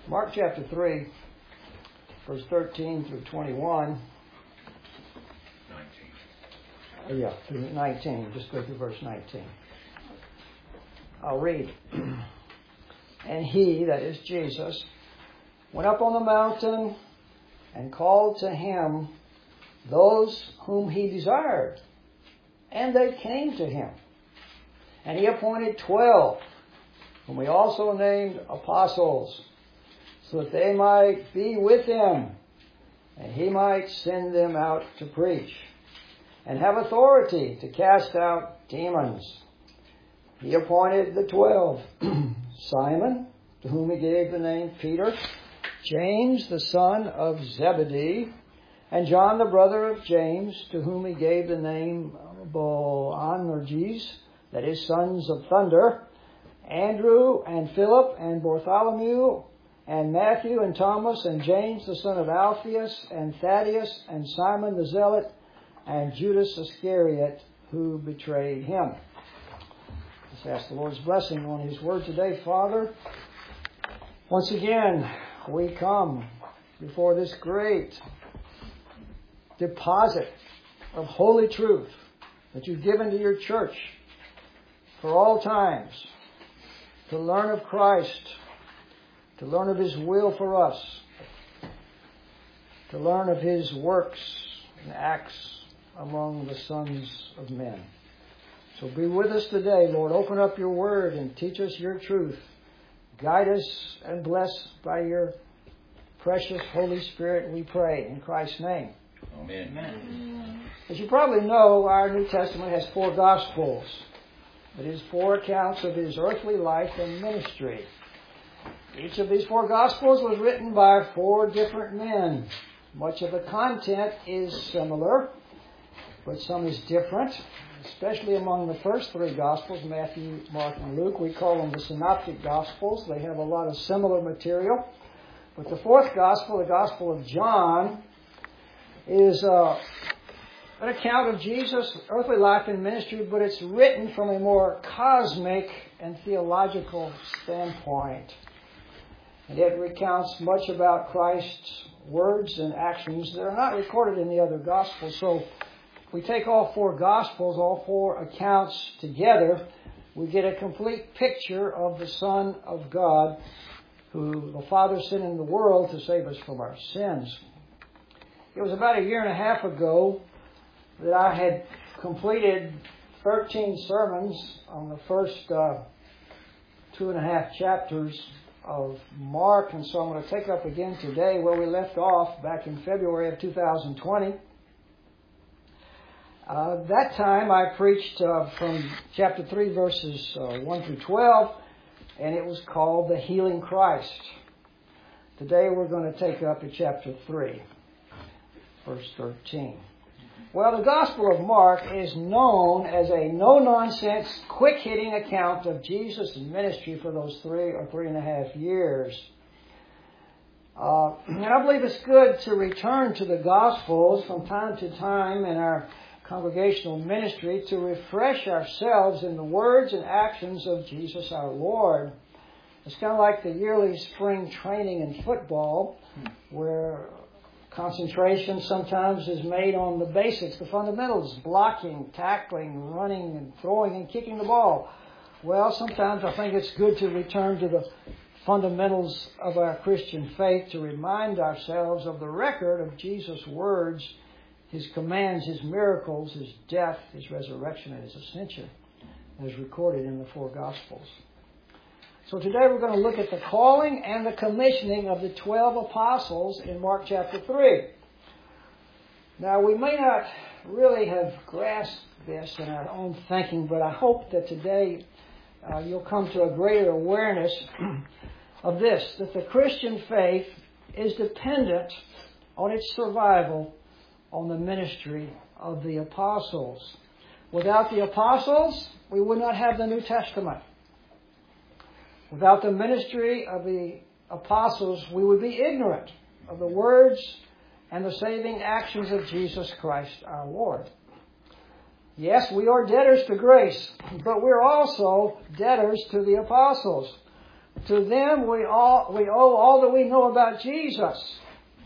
Mark chapter 3, verse 13 through 21. 19. Yeah, through 19. Just go through verse 19. I'll read. And he, that is Jesus, went up on the mountain and called to him those whom he desired. And they came to him. And he appointed 12, whom he also named apostles, so that they might be with him, and he might send them out to preach, and have authority to cast out demons. He appointed the 12, Simon, to whom he gave the name Peter, James, the son of Zebedee, and John, the brother of James, to whom he gave the name Boanerges, that is, sons of thunder, Andrew and Philip and Bartholomew and Matthew and Thomas and James, the son of Alphaeus, and Thaddeus and Simon the Zealot, and Judas Iscariot, who betrayed him. Let's ask the Lord's blessing on his word today. Father, once again, we come before this great deposit of holy truth that you've given to your church for all times, to learn of Christ, to learn of his will for us, to learn of his works and acts among the sons of men. So be with us today, Lord. Open up your word and teach us your truth. Guide us and bless by your precious Holy Spirit, we pray, in Christ's name. Amen. Amen. As you probably know, our New Testament has 4 Gospels. It is 4 accounts of his earthly life and ministry. Each of these 4 Gospels was written by 4 different men. Much of the content is similar, but some is different, especially among the first 3 Gospels, Matthew, Mark, and Luke. We call them the Synoptic Gospels. They have a lot of similar material. But the 4th Gospel, the Gospel of John, is an account of Jesus' earthly life and ministry, but it's written from a more cosmic and theological standpoint. And it recounts much about Christ's words and actions that are not recorded in the other Gospels. So if we take all 4 Gospels, all 4 accounts together, we get a complete picture of the Son of God, who the Father sent in the world to save us from our sins. It was about 1.5 years ago that I had completed 13 sermons on the first 2.5 chapters of Mark, and so I'm going to take up again today where we left off back in February of 2020. That time I preached from chapter 3, verses 1 through 12, and it was called The Healing Christ. Today we're going to take up at chapter 3, verse 13. Well, the Gospel of Mark is known as a no-nonsense, quick-hitting account of Jesus' ministry for those 3 or 3.5 years. And I believe it's good to return to the Gospels from time to time in our congregational ministry to refresh ourselves in the words and actions of Jesus our Lord. It's kind of like the yearly spring training in football, where concentration sometimes is made on the basics, the fundamentals, blocking, tackling, running, and throwing and kicking the ball. Well, sometimes I think it's good to return to the fundamentals of our Christian faith to remind ourselves of the record of Jesus' words, his commands, his miracles, his death, his resurrection, and his ascension, as recorded in the 4 Gospels. So today we're going to look at the calling and the commissioning of the 12 apostles in Mark chapter 3. Now, we may not really have grasped this in our own thinking, but I hope that today you'll come to a greater awareness of this, that the Christian faith is dependent on its survival on the ministry of the apostles. Without the apostles, we would not have the New Testament. Without the ministry of the apostles, we would be ignorant of the words and the saving actions of Jesus Christ our Lord. Yes, we are debtors to grace, but we're also debtors to the apostles. to them we owe all that we know about Jesus.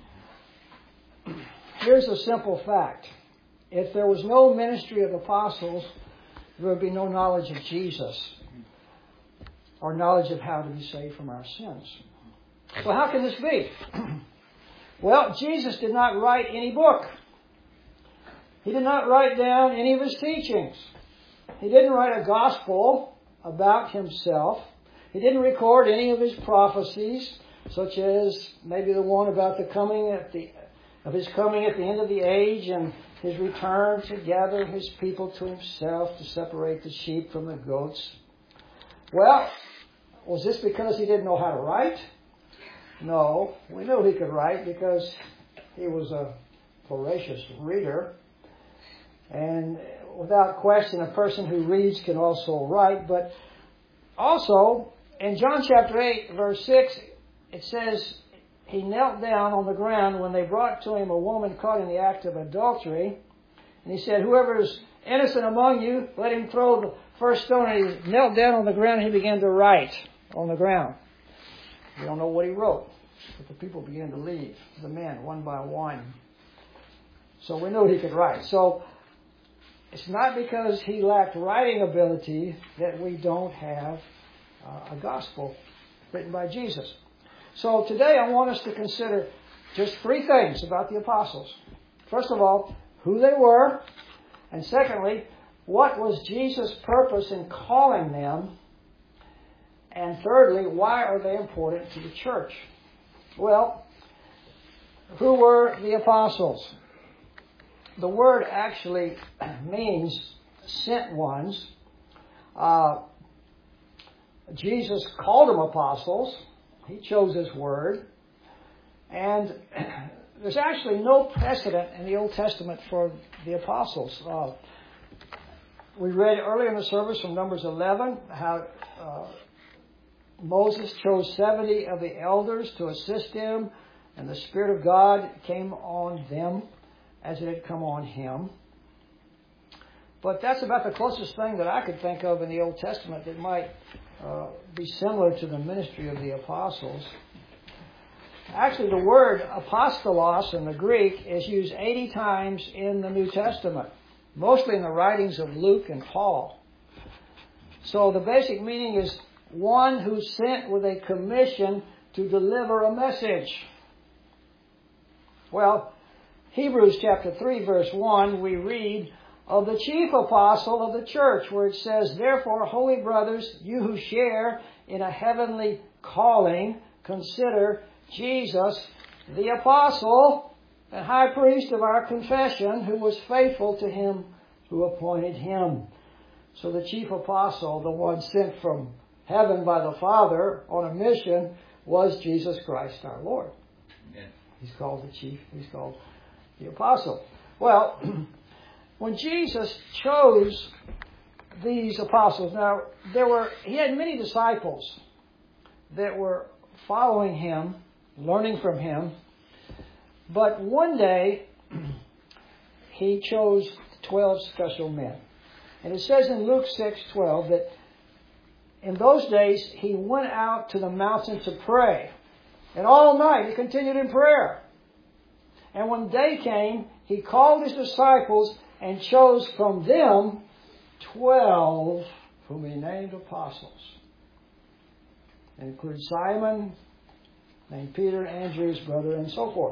Here's a simple fact. If there was no ministry of apostles, there would be no knowledge of Jesus or knowledge of how to be saved from our sins. So how can this be? Well, Jesus did not write any book. He did not write down any of his teachings. He didn't write a gospel about himself. He didn't record any of his prophecies, such as maybe the one about his coming at the end of the age and his return to gather his people to himself, to separate the sheep from the goats. Well, was this because he didn't know how to write? No, we knew he could write because he was a voracious reader. And without question, a person who reads can also write. But also, in John chapter 8, verse 6, it says, he knelt down on the ground when they brought to him a woman caught in the act of adultery. And he said, whoever is innocent among you, let him throw the first stone. And he knelt down on the ground and he began to write on the ground. We don't know what he wrote, but the people began to leave, the men, one by one. So we knew he could write. So it's not because he lacked writing ability that we don't have a gospel written by Jesus. So today I want us to consider just three things about the apostles. First of all, who they were. And secondly, what was Jesus' purpose in calling them? And thirdly, why are they important to the church? Well, who were the apostles? The word actually means sent ones. Jesus called them apostles. He chose his word. And there's actually no precedent in the Old Testament for the apostles. We read earlier in the service from Numbers 11 how Moses chose 70 of the elders to assist him, and the Spirit of God came on them as it had come on him. But that's about the closest thing that I could think of in the Old Testament that might be similar to the ministry of the apostles. Actually, the word apostolos in the Greek is used 80 times in the New Testament, mostly in the writings of Luke and Paul. So the basic meaning is one who sent with a commission to deliver a message. Well, Hebrews chapter 3 verse 1, we read of the chief apostle of the church, where it says, therefore, holy brothers, you who share in a heavenly calling, consider Jesus, the apostle and high priest of our confession, who was faithful to him who appointed him. So the chief apostle, the one sent from heaven by the Father on a mission, was Jesus Christ our Lord. Amen. He's called the chief. He's called the apostle. Well, when Jesus chose these apostles, now he had many disciples that were following him, learning from him, but one day he chose 12 special men. And it says in Luke 6:12 that in those days he went out to the mountain to pray. And all night he continued in prayer. And when day came, he called his disciples and chose from them 12 whom he named apostles. They include Simon, named Peter, Andrew, his brother, and so forth.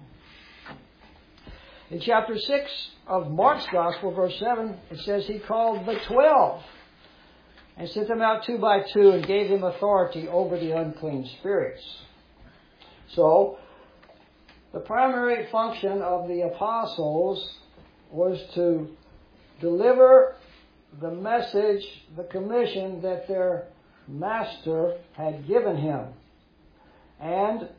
In chapter 6 of Mark's Gospel, verse 7, it says he called the 12 and sent them out 2 by 2 and gave them authority over the unclean spirits. So, the primary function of the apostles was to deliver the message, the commission that their master had given him. And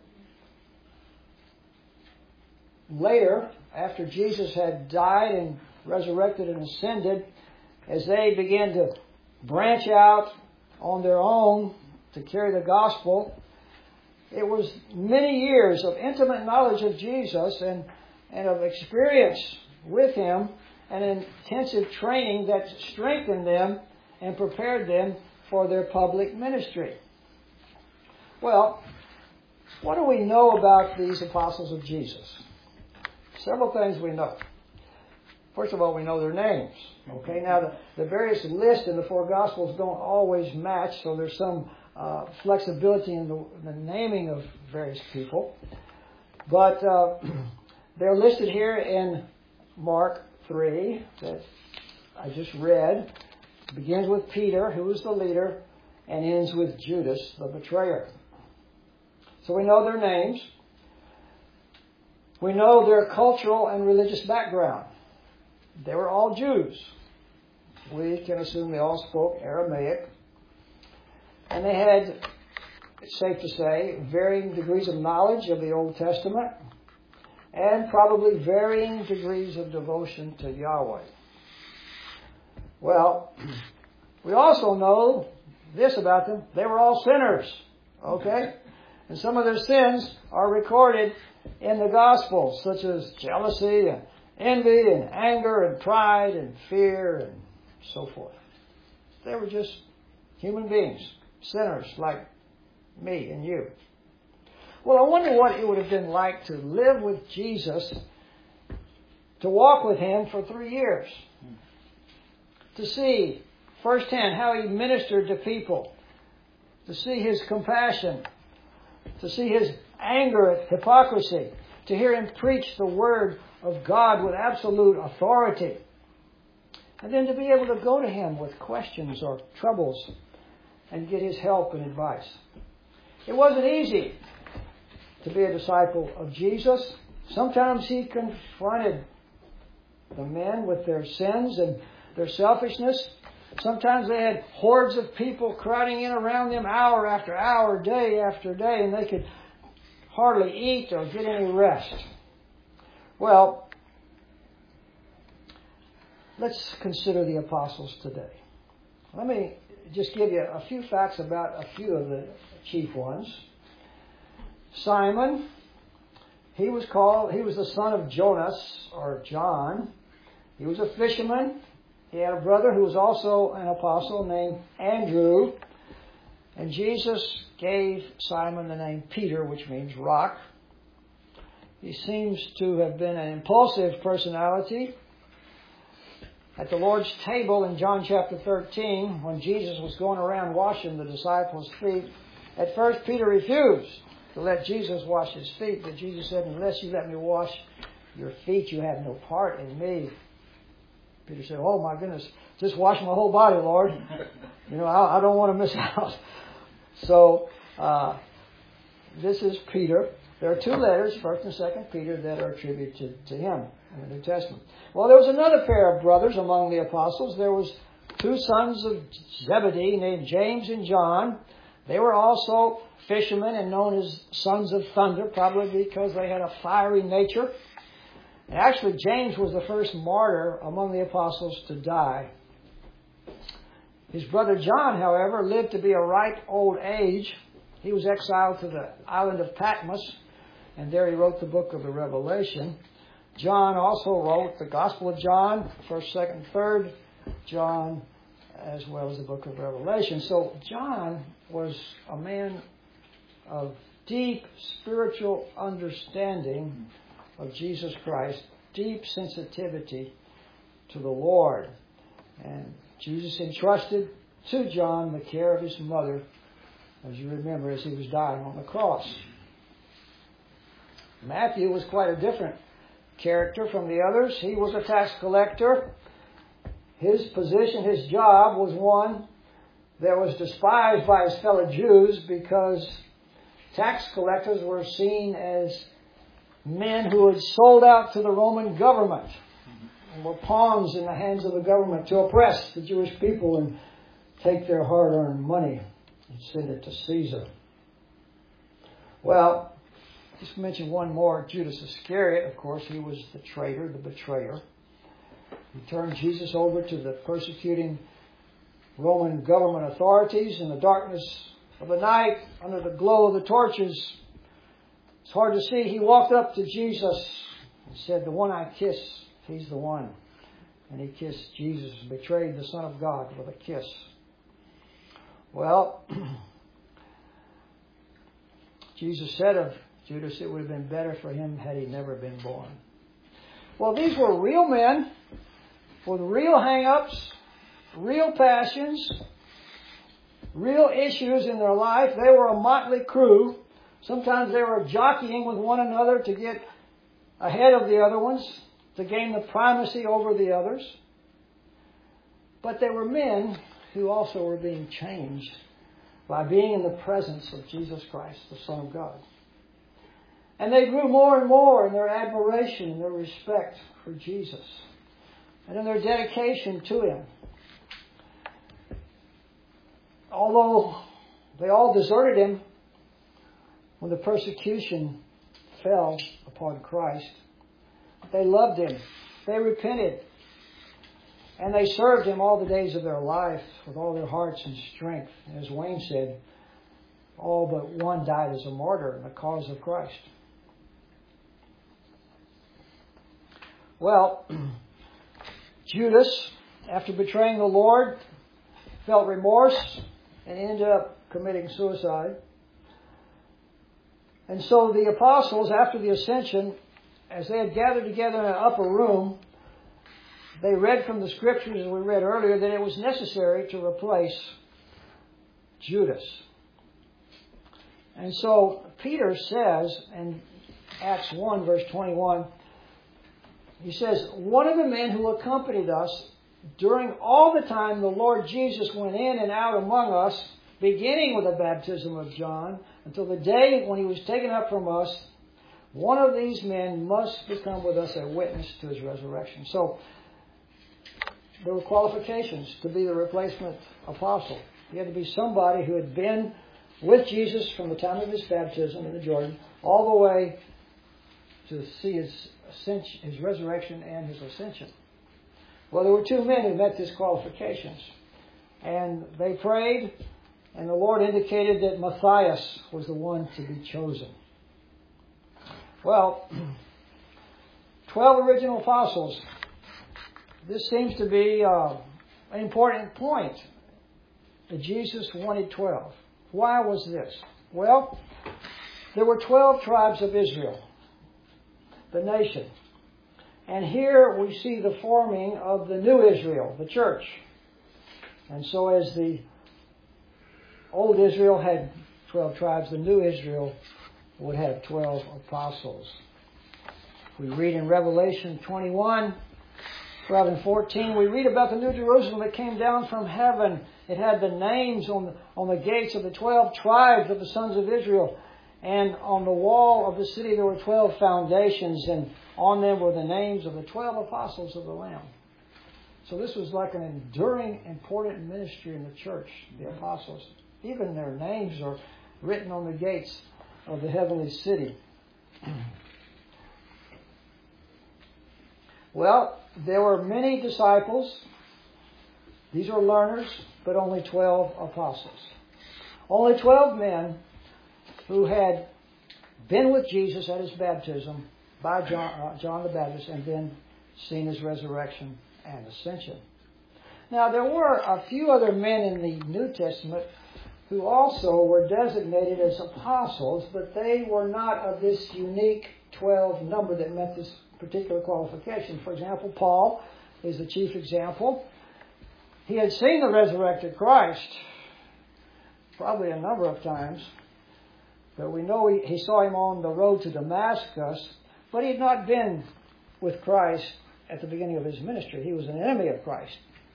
later, after Jesus had died and resurrected and ascended, as they began to branch out on their own to carry the gospel, it was many years of intimate knowledge of Jesus and of experience with him and intensive training that strengthened them and prepared them for their public ministry. Well, what do we know about these apostles of Jesus? Several things we know. First of all, we know their names. Okay, now the various lists in the four Gospels don't always match, so there's some flexibility in the naming of various people. But they're listed here in Mark 3 that I just read. It begins with Peter, who is the leader, and ends with Judas, the betrayer. So we know their names. We know their cultural and religious background. They were all Jews. We can assume they all spoke Aramaic. And they had, it's safe to say, varying degrees of knowledge of the Old Testament and probably varying degrees of devotion to Yahweh. Well, we also know this about them. They were all sinners. Okay? And some of their sins are recorded in the Gospels, such as jealousy and envy and anger and pride and fear and so forth. They were just human beings, sinners like me and you. Well, I wonder what it would have been like to live with Jesus, to walk with Him for 3 years, to see firsthand how He ministered to people, to see His compassion, to see His anger at hypocrisy, to hear Him preach the Word of God with absolute authority, and then to be able to go to Him with questions or troubles and get His help and advice. It wasn't easy to be a disciple of Jesus. Sometimes He confronted the men with their sins and their selfishness. Sometimes they had hordes of people crowding in around them hour after hour, day after day, and they could hardly eat or get any rest. Well, let's consider the apostles today. Let me just give you a few facts about a few of the chief ones. Simon, he was the son of Jonas, or John. He was a fisherman. He had a brother who was also an apostle named Andrew. And Jesus gave Simon the name Peter, which means rock. He seems to have been an impulsive personality. At the Lord's table in John chapter 13, when Jesus was going around washing the disciples' feet, at first Peter refused to let Jesus wash his feet. But Jesus said, "Unless you let me wash your feet, you have no part in me." Peter said, "Oh my goodness, just wash my whole body, Lord. I don't want to miss out." So, this is Peter. There are 2 letters, 1st and 2nd Peter, that are attributed to him in the New Testament. Well, there was another pair of brothers among the apostles. There was 2 sons of Zebedee named James and John. They were also fishermen and known as sons of thunder, probably because they had a fiery nature. And actually, James was the first martyr among the apostles to die. His brother John, however, lived to be a ripe old age. He was exiled to the island of Patmos, and there he wrote the book of the Revelation. John also wrote the Gospel of John, 1st, 2nd, 3rd John, as well as the book of Revelation. So John was a man of deep spiritual understanding of Jesus Christ, deep sensitivity to the Lord. And Jesus entrusted to John the care of his mother, as you remember, as he was dying on the cross. Matthew was quite a different character from the others. He was a tax collector. His position, his job, was one that was despised by his fellow Jews because tax collectors were seen as men who had sold out to the Roman government and were pawns in the hands of the government to oppress the Jewish people and take their hard-earned money and send it to Caesar. Well, just to mention one more, Judas Iscariot, of course, he was the traitor, the betrayer. He turned Jesus over to the persecuting Roman government authorities in the darkness of the night, under the glow of the torches. It's hard to see. He walked up to Jesus and said, "The one I kiss, he's the one." And he kissed Jesus, betrayed the Son of God with a kiss. Well, Jesus said of Judas, it would have been better for him had he never been born. Well, these were real men with real hang-ups, real passions, real issues in their life. They were a motley crew. Sometimes they were jockeying with one another to get ahead of the other ones, to gain the primacy over the others. But they were men who also were being changed by being in the presence of Jesus Christ, the Son of God. And they grew more and more in their admiration and their respect for Jesus and in their dedication to Him. Although they all deserted Him when the persecution fell upon Christ, they loved Him, they repented, and they served Him all the days of their life with all their hearts and strength. As Wayne said, all but one died as a martyr in the cause of Christ. Well, Judas, after betraying the Lord, felt remorse and ended up committing suicide. And so the apostles, after the ascension, as they had gathered together in an upper room, they read from the Scriptures, as we read earlier, that it was necessary to replace Judas. And so Peter says in Acts 1, verse 21, he says, one of the men who accompanied us during all the time the Lord Jesus went in and out among us, beginning with the baptism of John, until the day when He was taken up from us, one of these men must become with us a witness to His resurrection. So, there were qualifications to be the replacement apostle. You had to be somebody who had been with Jesus from the time of His baptism in the Jordan all the way to see His resurrection and His ascension. Well, there were two men who met these qualifications. And they prayed, and the Lord indicated that Matthias was the one to be chosen. Well, 12 original apostles. This seems to be an important point that Jesus wanted 12. Why was this? Well, there were 12 tribes of Israel, the nation. And here we see the forming of the new Israel, the church. And so as the old Israel had 12 tribes, the new Israel would have 12 apostles. We read in Revelation 21, 12 and 14, we read about the New Jerusalem that came down from heaven. It had the names on the gates of the 12 tribes of the sons of Israel. And on the wall of the city there were 12 foundations, and on them were the names of the 12 apostles of the Lamb. So this was like an enduring, important ministry in the church, the apostles. Even their names are written on the gates of the heavenly city. Well, there were many disciples. These are learners, but only 12 apostles. Only 12 men who had been with Jesus at His baptism by John the Baptist and then seen His resurrection and ascension. Now, there were a few other men in the New Testament who also were designated as apostles, but they were not of this unique 12 number that met this particular qualification. For example, Paul is the chief example. He had seen the resurrected Christ probably a number of times, but we know he saw Him on the road to Damascus, but he had not been with Christ at the beginning of His ministry. He was an enemy of Christ.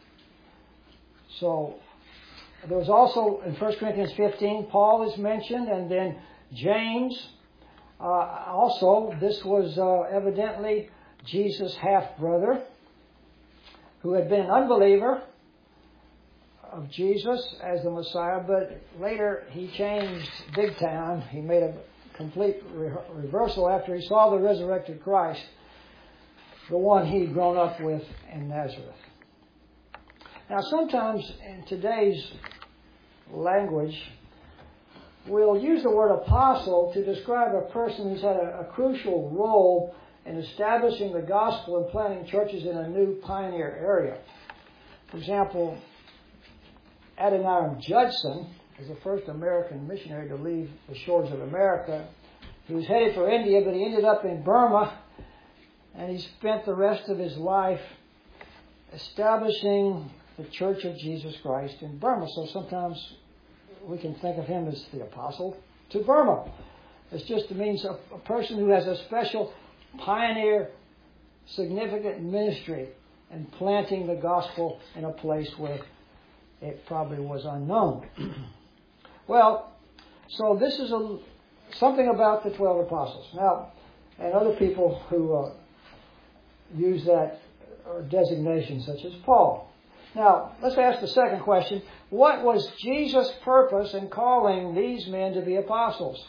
So there was also, in 1 Corinthians 15, Paul is mentioned, and then James. Also, this was evidently Jesus' half-brother, who had been an unbeliever of Jesus as the Messiah, but later he changed big time. He made a complete reversal after he saw the resurrected Christ, the one he'd grown up with in Nazareth. Now, sometimes in today's language, we'll use the word apostle to describe a person who's had a crucial role in establishing the gospel and planting churches in a new pioneer area. For example, Adoniram Judson as the first American missionary to leave the shores of America. He was headed for India, but he ended up in Burma, and he spent the rest of his life establishing the Church of Jesus Christ in Burma. So sometimes we can think of him as the apostle to Burma. It just means a person who has a special pioneer, significant ministry in planting the gospel in a place where it probably was unknown. Well, so this is something about the 12 apostles. Now, and other people who use that designation, such as Paul. Now, let's ask the second question. What was Jesus' purpose in calling these men to be apostles?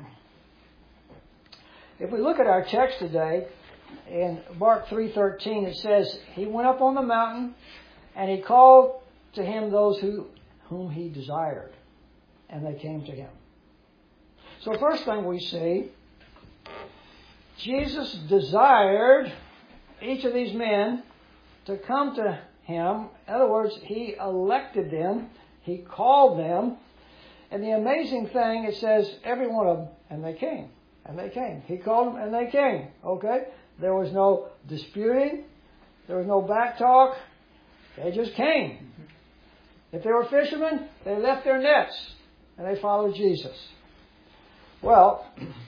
If we look at our text today, in Mark 3:13, it says, He went up on the mountain, and He called to Him those whom He desired, and they came to Him. So first thing we see, Jesus desired each of these men to come to Him. In other words, He elected them, He called them, and the amazing thing, it says, every one of them, and they came. And they came. He called them and they came. Okay? There was no disputing. There was no back talk. They just came. If they were fishermen, they left their nets and they followed Jesus. Well,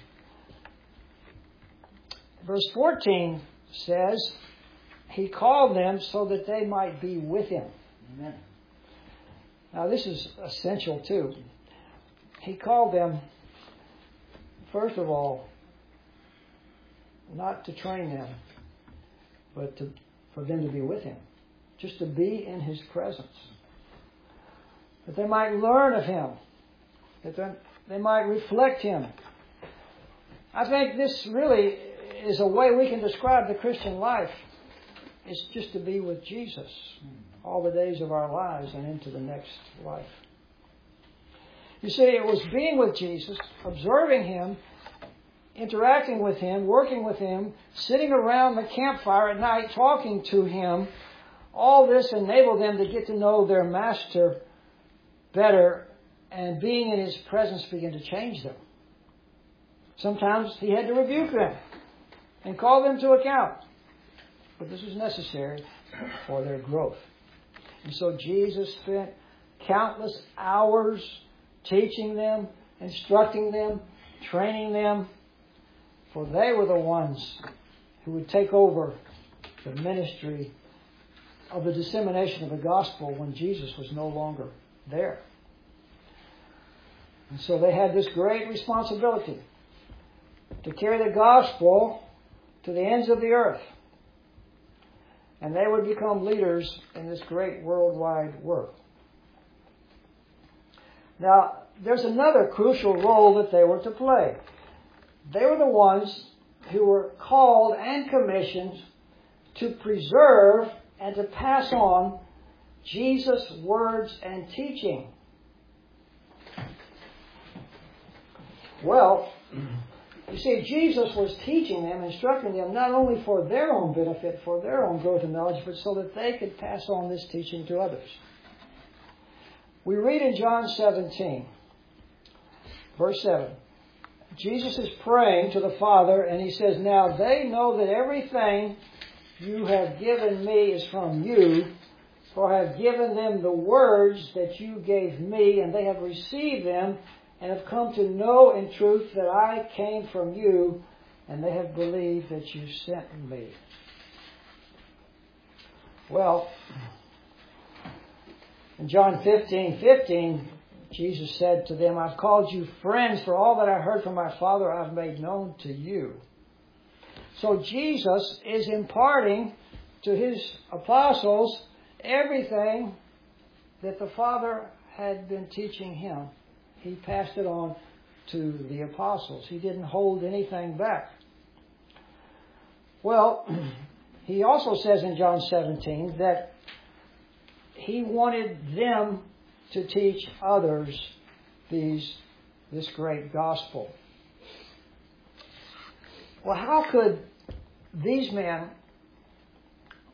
verse 14 says, He called them so that they might be with Him. Amen. Now this is essential too. He called them, first of all, not to train them, but for them to be with Him. Just to be in His presence. That they might learn of Him. That they might reflect Him. I think this really is a way we can describe the Christian life. It's just to be with Jesus all the days of our lives and into the next life. You see, it was being with Jesus, observing Him, interacting with Him, working with Him, sitting around the campfire at night talking to Him. All this enabled them to get to know their Master better, and being in His presence began to change them. Sometimes He had to rebuke them and call them to account. But this was necessary for their growth. And so Jesus spent countless hours teaching them, instructing them, training them, for they were the ones who would take over the ministry of the dissemination of the gospel when Jesus was no longer there. And so they had this great responsibility to carry the gospel to the ends of the earth. And they would become leaders in this great worldwide work. Now, there's another crucial role that they were to play. They were the ones who were called and commissioned to preserve and to pass on Jesus' words and teaching. Well, you see, Jesus was teaching them, instructing them, not only for their own benefit, for their own growth and knowledge, but so that they could pass on this teaching to others. We read in John 17, verse 7, Jesus is praying to the Father, and He says, Now they know that everything you have given me is from you, for I have given them the words that you gave me, and they have received them, and have come to know in truth that I came from you, and they have believed that you sent me. Well, in John 15:15, Jesus said to them, I've called you friends, for all that I heard from my Father I've made known to you. So Jesus is imparting to His apostles everything that the Father had been teaching Him. He passed it on to the apostles. He didn't hold anything back. Well, He also says in John 17 that He wanted them to teach others this great gospel. Well, how could these men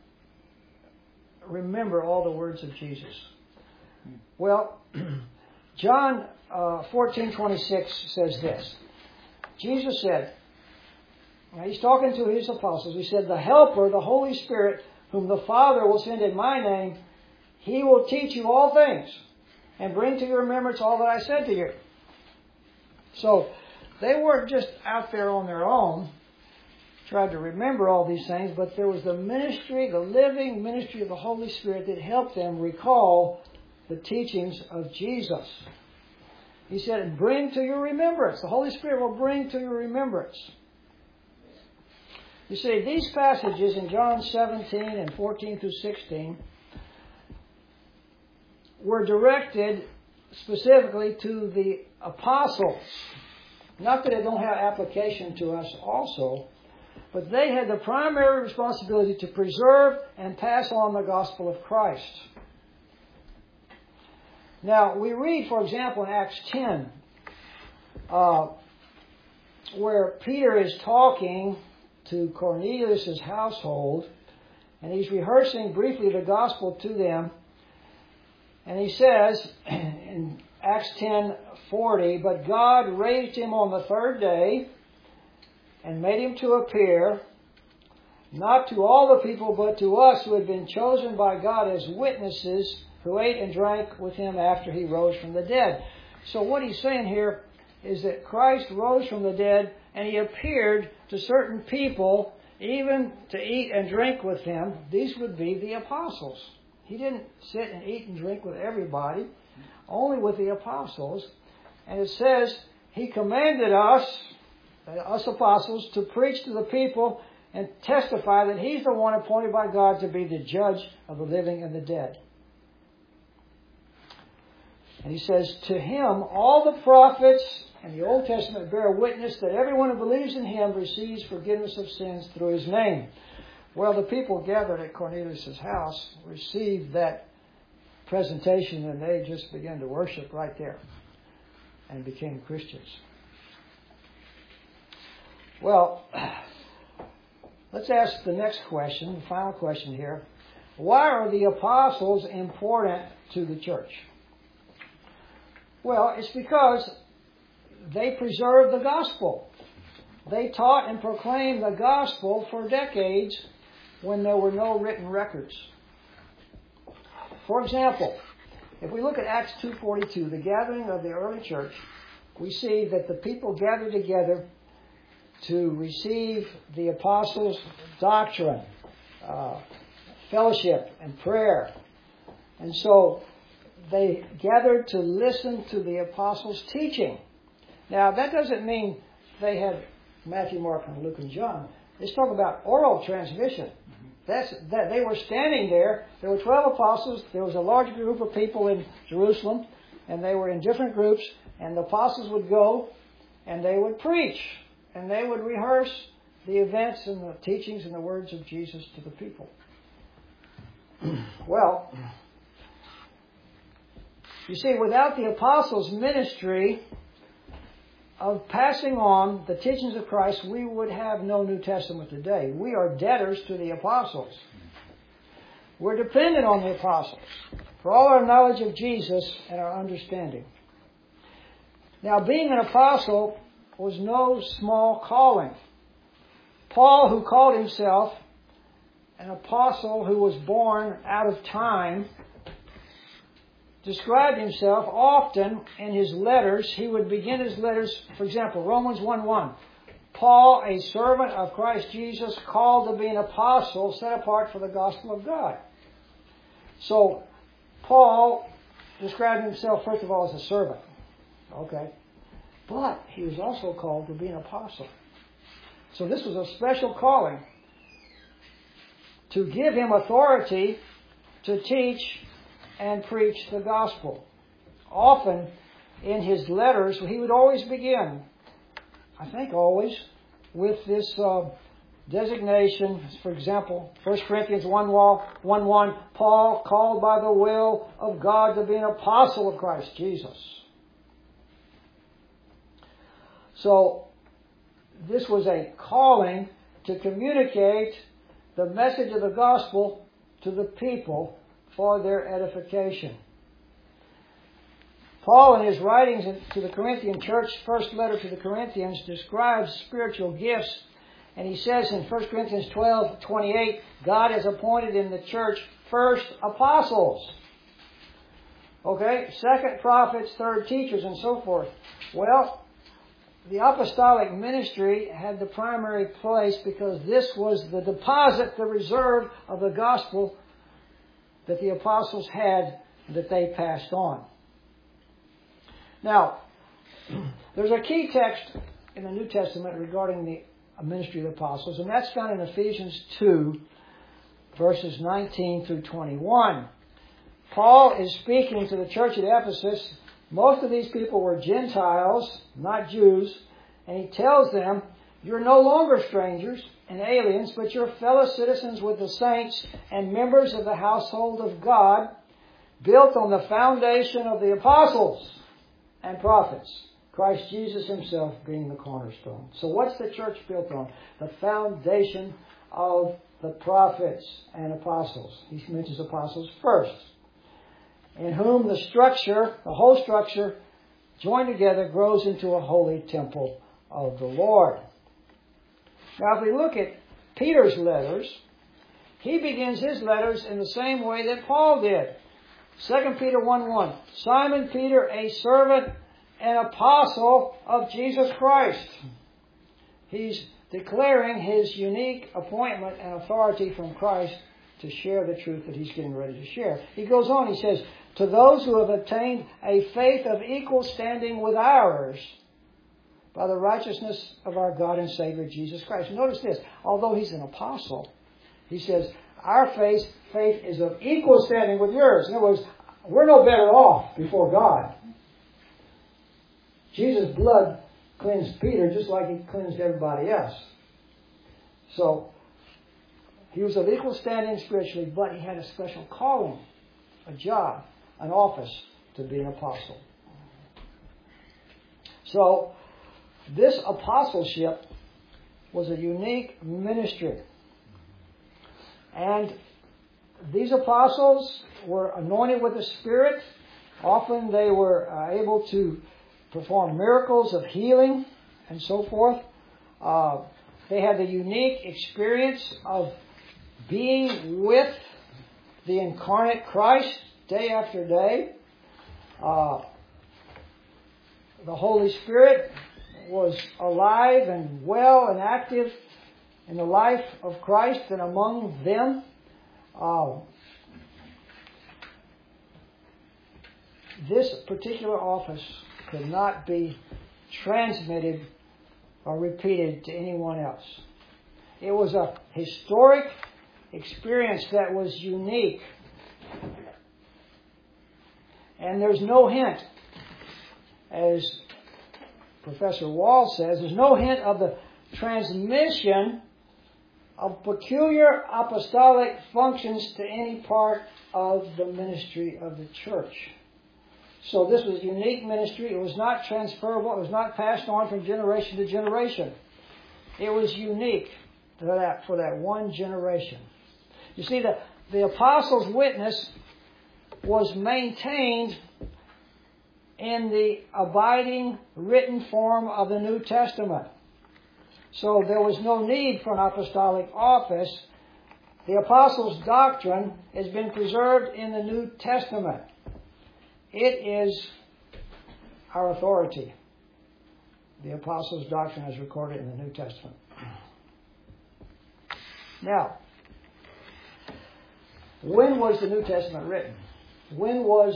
remember all the words of Jesus? Well, John 14:26 says this. Jesus said, now he's talking to his apostles, he said, the Helper, the Holy Spirit, whom the Father will send in my name, he will teach you all things and bring to your remembrance all that I said to you. So they weren't just out there on their own, tried to remember all these things, but there was the ministry, the living ministry of the Holy Spirit that helped them recall the teachings of Jesus. He said, bring to your remembrance. The Holy Spirit will bring to your remembrance. You see, these passages in John 17 and 14 through 16 were directed specifically to the apostles. Not that they don't have application to us also, but they had the primary responsibility to preserve and pass on the gospel of Christ. Now, we read, for example, in Acts 10, where Peter is talking to Cornelius' household, and he's rehearsing briefly the gospel to them. And he says in Acts 10:40, but God raised him on the third day and made him to appear, not to all the people, but to us who had been chosen by God as witnesses, who ate and drank with him after he rose from the dead. So what he's saying here is that Christ rose from the dead and he appeared to certain people, even to eat and drink with him. These would be the apostles. He didn't sit and eat and drink with everybody, only with the apostles. And it says he commanded us apostles, to preach to the people and testify that he's the one appointed by God to be the judge of the living and the dead. And he says, to him all the prophets and the Old Testament bear witness that everyone who believes in him receives forgiveness of sins through his name. Well, the people gathered at Cornelius' house received that presentation and they just began to worship right there and became Christians. Well, let's ask the next question, the final question here. Why are the apostles important to the church? Well, it's because they preserved the gospel. They taught and proclaimed the gospel for decades when there were no written records. For example, if we look at Acts 2:42, the gathering of the early church, we see that the people gathered together to receive the apostles' doctrine, fellowship, and prayer. And so they gathered to listen to the apostles' teaching. Now, that doesn't mean they had Matthew, Mark, and Luke, and John. Let's talk about oral transmission. That they were standing there. There were 12 apostles. There was a large group of people in Jerusalem, and they were in different groups. And the apostles would go, and they would preach, and they would rehearse the events and the teachings and the words of Jesus to the people. Well, you see, without the apostles' ministry of passing on the teachings of Christ, we would have no New Testament today. We are debtors to the apostles. We're dependent on the apostles for all our knowledge of Jesus and our understanding. Now, being an apostle was no small calling. Paul, who called himself an apostle who was born out of time, described himself often in his letters. He would begin his letters, for example, Romans 1:1. Paul, a servant of Christ Jesus, called to be an apostle, set apart for the gospel of God. So, Paul described himself, first of all, as a servant. Okay. But he was also called to be an apostle. So this was a special calling to give him authority to teach and preach the gospel. Often in his letters, he would always begin, I think always, with this designation. For example, 1 Corinthians 1:1, Paul, called by the will of God to be an apostle of Christ Jesus. So, this was a calling to communicate the message of the gospel to the people for their edification. Paul, in his writings to the Corinthian church, first letter to the Corinthians, describes spiritual gifts. And he says in 1 Corinthians 12:28, God has appointed in the church first apostles. Okay, second prophets, third teachers, and so forth. Well, the apostolic ministry had the primary place because this was the deposit, the reserve of the gospel that the apostles had that they passed on. Now, there's a key text in the New Testament regarding the ministry of the apostles, and that's found in Ephesians 2, verses 19 through 21. Paul is speaking to the church at Ephesus. Most of these people were Gentiles, not Jews, and he tells them, you're no longer strangers and aliens, but you're fellow citizens with the saints and members of the household of God, built on the foundation of the apostles and prophets, Christ Jesus himself being the cornerstone. So what's the church built on? The foundation of the prophets and apostles. He mentions apostles first. In whom the structure, the whole structure, joined together, grows into a holy temple of the Lord. Now if we look at Peter's letters, he begins his letters in the same way that Paul did. 2 Peter 1:1, Simon Peter, a servant and apostle of Jesus Christ. He's declaring his unique appointment and authority from Christ to share the truth that he's getting ready to share. He goes on, he says, to those who have obtained a faith of equal standing with ours by the righteousness of our God and Savior Jesus Christ. Notice this, although he's an apostle, he says, our faith is of equal standing with yours. In other words, we're no better off before God. Jesus' blood cleansed Peter just like he cleansed everybody else. So, he was of equal standing spiritually, but he had a special calling, a job, an office to be an apostle. So, this apostleship was a unique ministry. And these apostles were anointed with the Spirit. Often they were able to perform miracles of healing and so forth. They had the unique experience of being with the incarnate Christ day after day. The Holy Spirit was alive and well and active in the life of Christ and among them. This particular office could not be transmitted or repeated to anyone else. It was a historic experience that was unique. And there's no hint, as Professor Wall says, there's no hint of the transmission of peculiar apostolic functions to any part of the ministry of the church. So this was a unique ministry. It was not transferable. It was not passed on from generation to generation. It was unique for that one generation. You see, the apostles' witness was maintained in the abiding written form of the New Testament. So there was no need for an apostolic office. The apostles' doctrine has been preserved in the New Testament. It is our authority. The apostles' doctrine is recorded in the New Testament. Now, when was the New Testament written? When was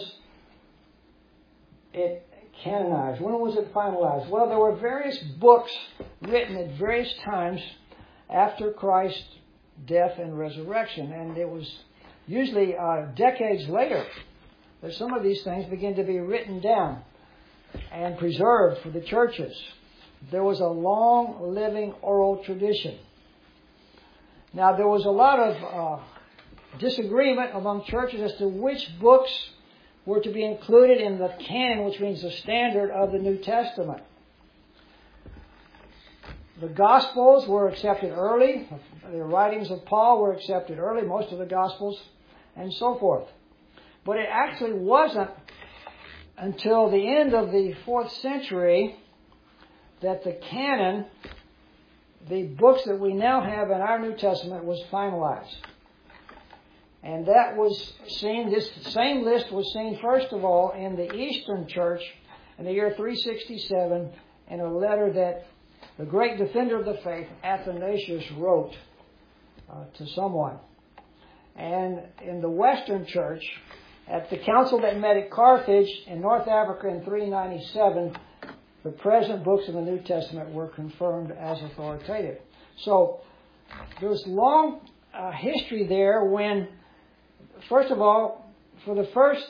it canonized? When was it finalized? Well, there were various books written at various times after Christ's death and resurrection, and it was usually decades later that some of these things begin to be written down and preserved for the churches. There was a long living oral tradition. Now, there was a lot of disagreement among churches as to which books were to be included in the canon, which means the standard of the New Testament. The Gospels were accepted early. The writings of Paul were accepted early, most of the Gospels, and so forth. But it actually wasn't until the end of the 4th century that the canon, the books that we now have in our New Testament, was finalized. And that was seen, this same list was seen first of all in the Eastern Church in the year 367 in a letter that the great defender of the faith, Athanasius, wrote to someone. And in the Western Church, at the council that met at Carthage in North Africa in 397, the present books of the New Testament were confirmed as authoritative. So there's long history there when, first of all, for the first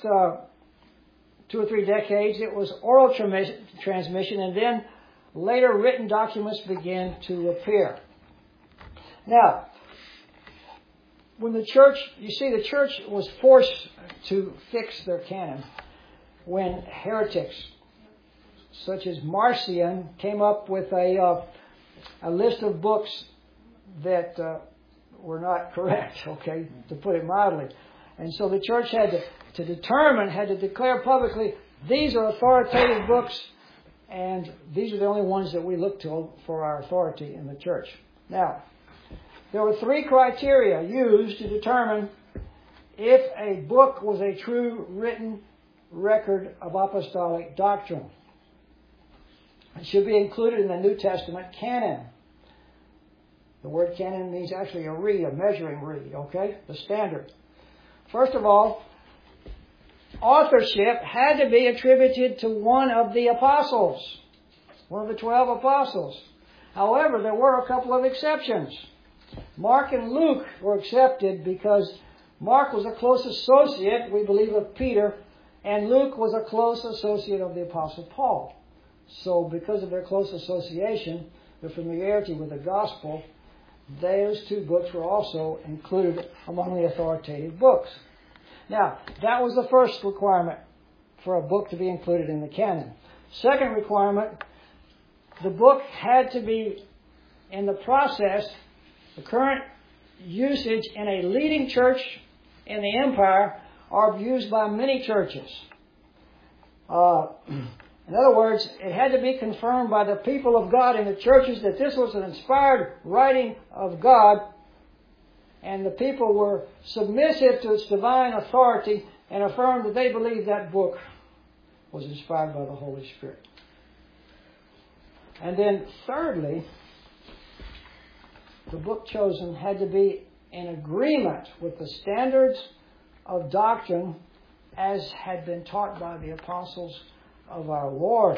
2 or 3 decades, it was oral transmission, and then later written documents began to appear. Now, when the church, you see, the church was forced to fix their canon when heretics such as Marcion came up with a list of books that were not correct, okay, to put it mildly. And so the church had to declare publicly, these are authoritative books, and these are the only ones that we look to for our authority in the church. Now, there were 3 criteria used to determine if a book was a true written record of apostolic doctrine. It should be included in the New Testament canon. The word canon means actually a reed, a measuring reed, okay? The standard. First of all, authorship had to be attributed to one of the apostles, one of the 12 apostles. However, there were a couple of exceptions. Mark and Luke were accepted because Mark was a close associate, we believe, of Peter, and Luke was a close associate of the Apostle Paul. So because of their close association, their familiarity with the gospel, those 2 books were also included among the authoritative books. Now, that was the first requirement for a book to be included in the canon. Second requirement, the book had to be in the process, the current usage in a leading church in the empire or used by many churches. In other words, it had to be confirmed by the people of God in the churches that this was an inspired writing of God, and the people were submissive to its divine authority and affirmed that they believed that book was inspired by the Holy Spirit. And then thirdly, the book chosen had to be in agreement with the standards of doctrine as had been taught by the apostles of our Lord.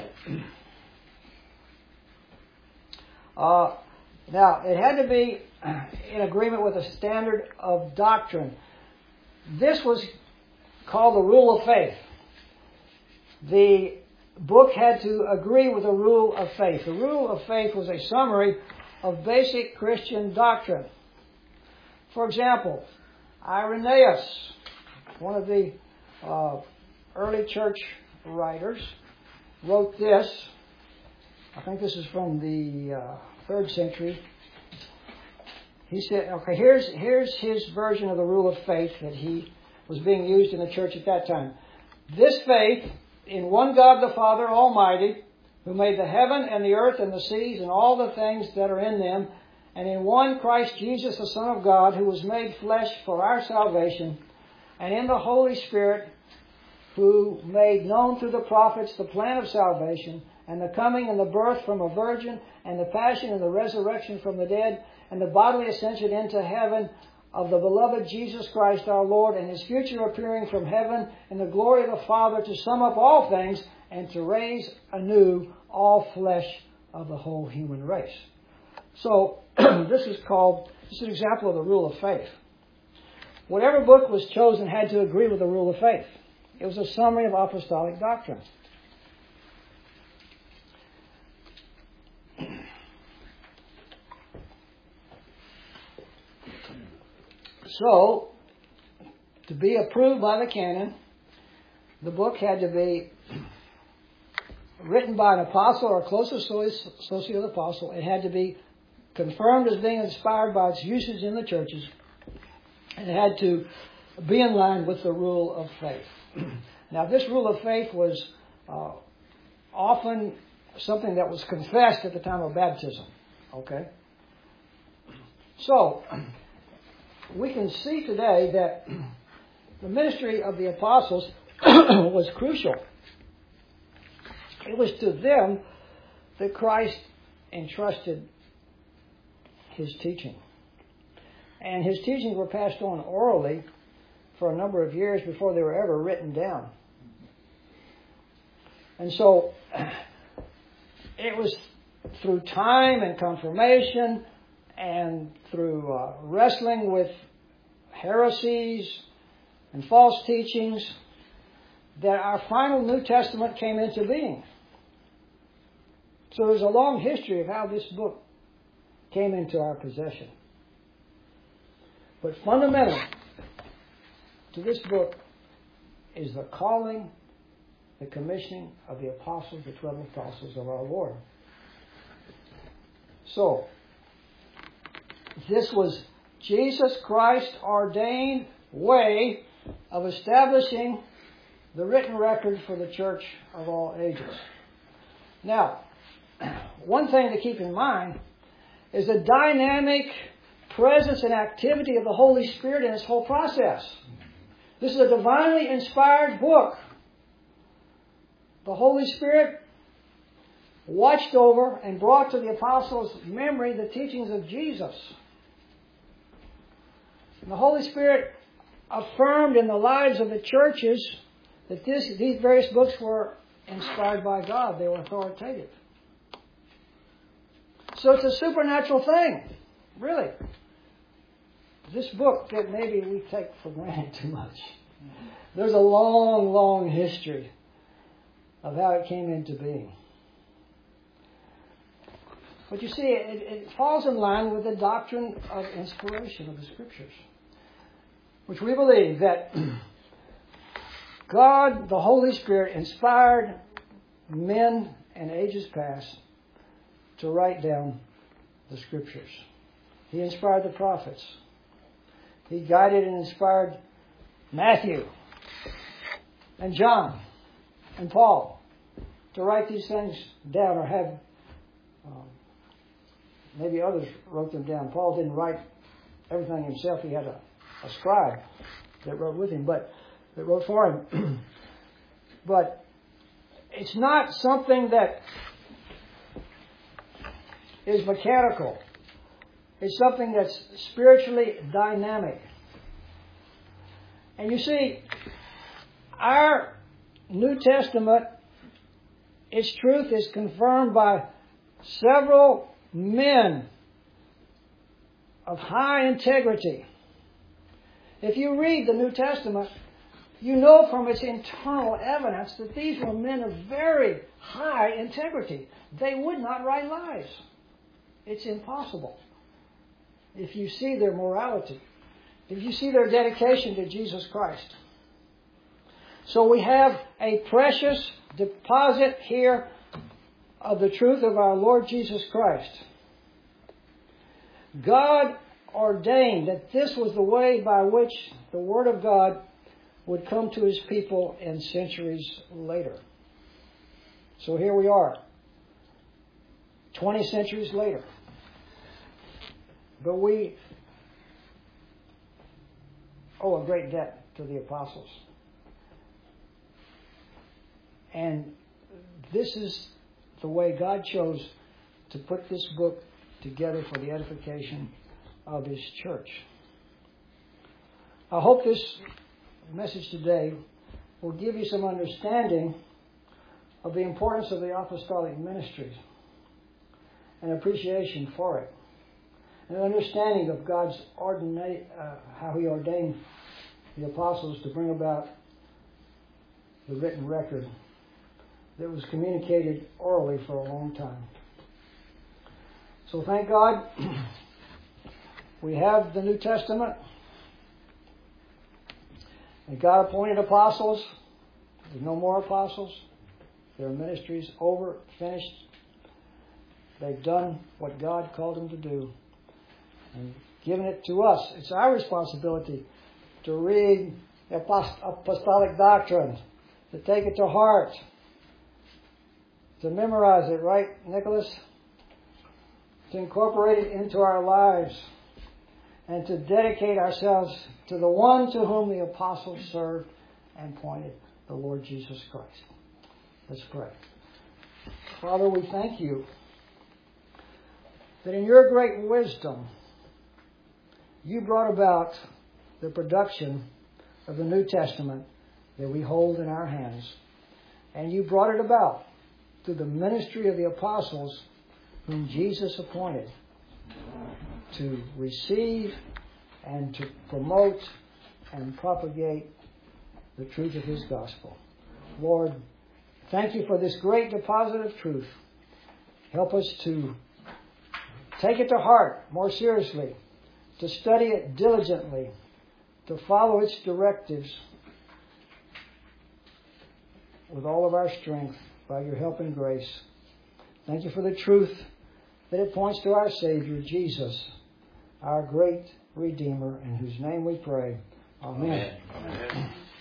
Now, it had to be in agreement with the standard of doctrine. This was called the rule of faith. The book had to agree with the rule of faith. The rule of faith was a summary of basic Christian doctrine. For example, Irenaeus, one of the early church writers, wrote this. I think this is from the 3rd century. He said, okay, here's his version of the rule of faith that he was being used in the church at that time. This faith in one God the Father Almighty, who made the heaven and the earth and the seas and all the things that are in them, and in one Christ Jesus, the Son of God, who was made flesh for our salvation, and in the Holy Spirit, who made known through the prophets the plan of salvation, and the coming and the birth from a virgin, and the passion and the resurrection from the dead, and the bodily ascension into heaven of the beloved Jesus Christ our Lord, and His future appearing from heaven in the glory of the Father, to sum up all things and to raise anew all flesh of the whole human race. So, this is an example of the rule of faith. Whatever book was chosen had to agree with the rule of faith. It was a summary of apostolic doctrine. So, to be approved by the canon, the book had to be written by an apostle or a close associate of the apostle. It had to be confirmed as being inspired by its usage in the churches. And it had to be in line with the rule of faith. Now, this rule of faith was often something that was confessed at the time of baptism. Okay? So, we can see today that the ministry of the apostles was crucial. It was to them that Christ entrusted His teaching. And His teachings were passed on orally for a number of years before they were ever written down. And so, it was through time and confirmation and through wrestling with heresies and false teachings that our final New Testament came into being. So there's a long history of how this book came into our possession. But fundamental to this book is the calling, the commissioning of the apostles, the 12 apostles of our Lord. So, this was Jesus Christ's ordained way of establishing the written record for the church of all ages. Now, one thing to keep in mind is the dynamic presence and activity of the Holy Spirit in this whole process. This is a divinely inspired book. The Holy Spirit watched over and brought to the apostles' memory the teachings of Jesus. And the Holy Spirit affirmed in the lives of the churches that these various books were inspired by God. They were authoritative. So it's a supernatural thing, really. This book that maybe we take for granted too much. There's a long, long history of how it came into being. But you see, it falls in line with the doctrine of inspiration of the Scriptures, which we believe that God, the Holy Spirit, inspired men in ages past to write down the Scriptures. He inspired the prophets. He guided and inspired Matthew and John and Paul to write these things down, or have maybe others wrote them down. Paul didn't write everything himself. He had a scribe that wrote with him, that wrote for him. But it's not something that is mechanical. It's something that's spiritually dynamic. And you see, our New Testament, its truth is confirmed by several men of high integrity. If you read the New Testament, you know from its internal evidence that these were men of very high integrity. They would not write lies. It's impossible. If you see their morality, if you see their dedication to Jesus Christ. So we have a precious deposit here of the truth of our Lord Jesus Christ. God ordained that this was the way by which the Word of God would come to His people in centuries later. So here we are, 20 centuries later. But we owe a great debt to the apostles. And this is the way God chose to put this book together for the edification of His church. I hope this message today will give you some understanding of the importance of the apostolic ministry and appreciation for it, and an understanding of God's how He ordained the apostles to bring about the written record that was communicated orally for a long time. So thank God we have the New Testament, and God appointed apostles. There's no more apostles. Their ministry's over, finished. They've done what God called them to do and given it to us. It's our responsibility to read apostolic doctrine, to take it to heart, to memorize it, right, Nicholas? To incorporate it into our lives and to dedicate ourselves to the one to whom the apostles served and pointed, the Lord Jesus Christ. Let's pray. Father, we thank you that in your great wisdom, you brought about the production of the New Testament that we hold in our hands. And you brought it about through the ministry of the apostles whom Jesus appointed to receive and to promote and propagate the truth of his gospel. Lord, thank you for this great deposit of truth. Help us to take it to heart more seriously, to study it diligently, to follow its directives with all of our strength by your help and grace. Thank you for the truth that it points to our Savior, Jesus, our great Redeemer, in whose name we pray. Amen. Amen.